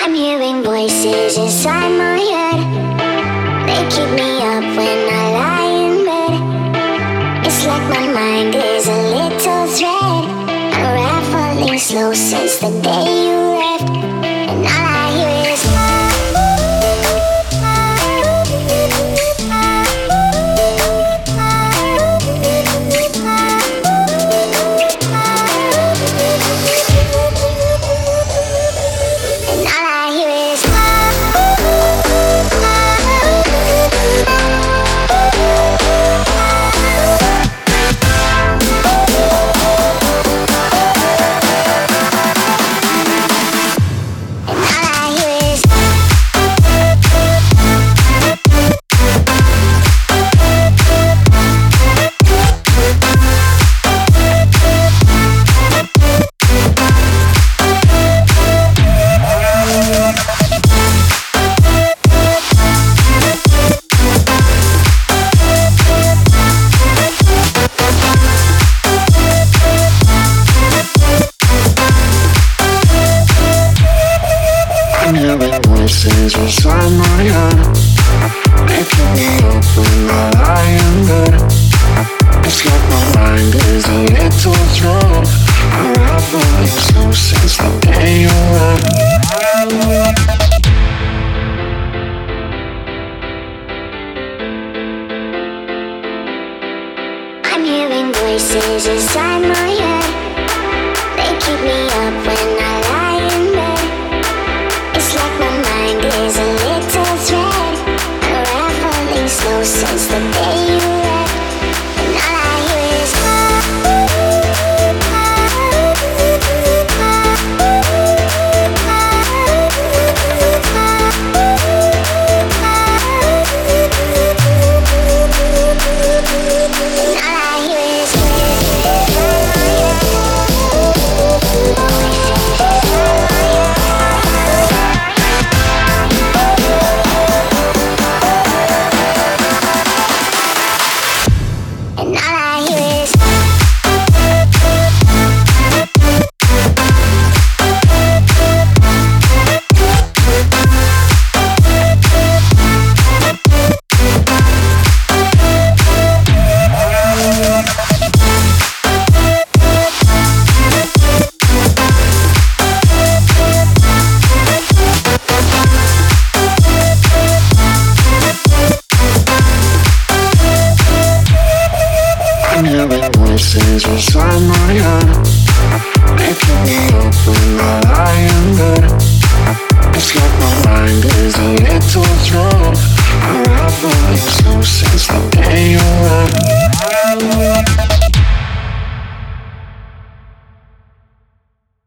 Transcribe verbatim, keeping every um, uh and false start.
I'm hearing voices inside my head. They keep me up when I lie in bed. It's like my mind is a little thread, unraveling slow since the day you left. And all I hear is voices inside my head. They keep me up when I lie in bed. It's like my mind is a little thread, unraveling slow since the day you left. I'm hearing voices inside my head. They keep me up when I lie in bed. It's like my mind is a little thread, unraveling slow since the day you left. And all I hear is voices inside my head. They keep me up when I lie in bed. It's like my mind is a little thread, unraveling slow since the day you left.